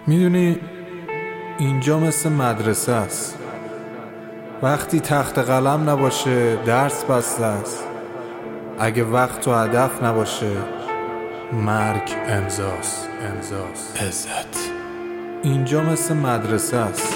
میدونی اینجا مثل مدرسه است. وقتی تخت قلم نباشه درس بسته است. اگه وقت و هدف نباشه مرگ امضاست. عزت اینجا مثل مدرسه است.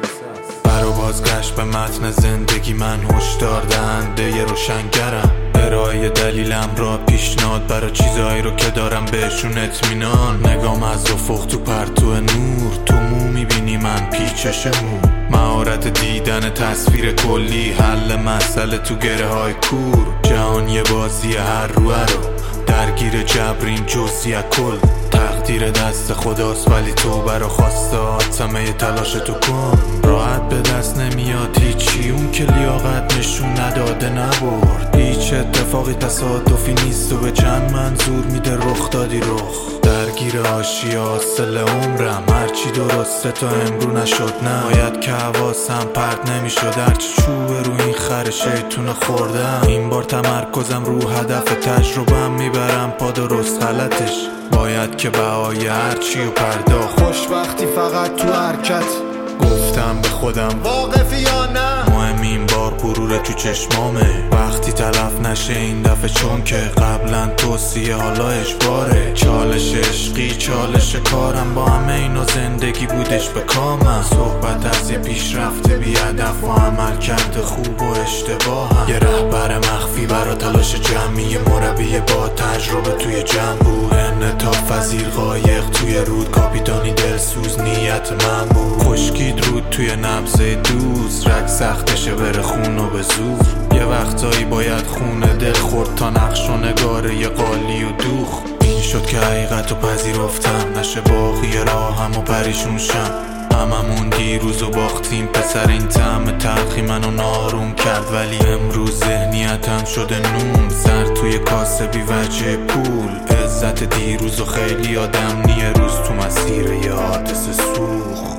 برا بازگشت به متن زندگی من هشدار دهنده روشنگرم. ارائه دلیلم را پیشنهاد برای چیزایی رو که دارم بهشون اطمینان. نگام از افق تو پرتو نور، تو مو میبینی من پیچش مو. مهارت دیدن تصویر کلی، حل مسئله تو گره های کور. جهان یه بازی هر روه رو درگیر جبرین جزئی کل. تقدیر دست خداست ولی تو برا خواسته آتمه تلاش تو کن. راحت به دست نمیاد هیچی، اون که لیاقت نشون نداده نبرد. هیچ اتفاقی تصادفی نیست و به چند منظور میده رخ دادی رخ. درگیر آشی حاصل عمرم، هرچی درسته تا امرو نشد نه. باید که حواسم پرت نمیشد، هرچی چوبه رو این خر شیطون خوردم. این بار تمرکزم رو هدف، تجربهم میبرم پا درست غلطش. باید که بهای هرچی و پرداخت. خوشبختی فقط تو حرکت، گفتم به خودم واقفی یا نه. مهم این بار غرور تو چشمامه، وقتی تلف نشه این دفعه، چون که قبلا توصیه حالا اجباره. چالش عشقی چالش کارم، با همه اینا زندگی بودش به کامم. صحبت از یه پیشرفت بی هدف و عمل کرده خوب و اشتباهم. یه رهبر مخفی برا تلاش جمعی، مربی با تجربه توی جمع بود. انعطاف پذیر قایق توی رود، کاپیتانی دلسوز نیت من بود. خشکید رود توی نبضه دوست، رگ سختشه بره خون و به زور. یه وقتایی باید خونه دل خورد تا نقش و نگاره یه قالی و دوخ. این شد که حقیقت رو پذیرفتم، نشه باقی راهم و پریشون شم. هممون دیروز و باختیم پسر، این طعم تلخی منو ناروم کرد. ولی امروز ذهنیتم شده نون، سر توی کاسه بی وجه پول. عزت دیروز و خیلی آدم نیه روز تو مسیر یه حادثه سوخت.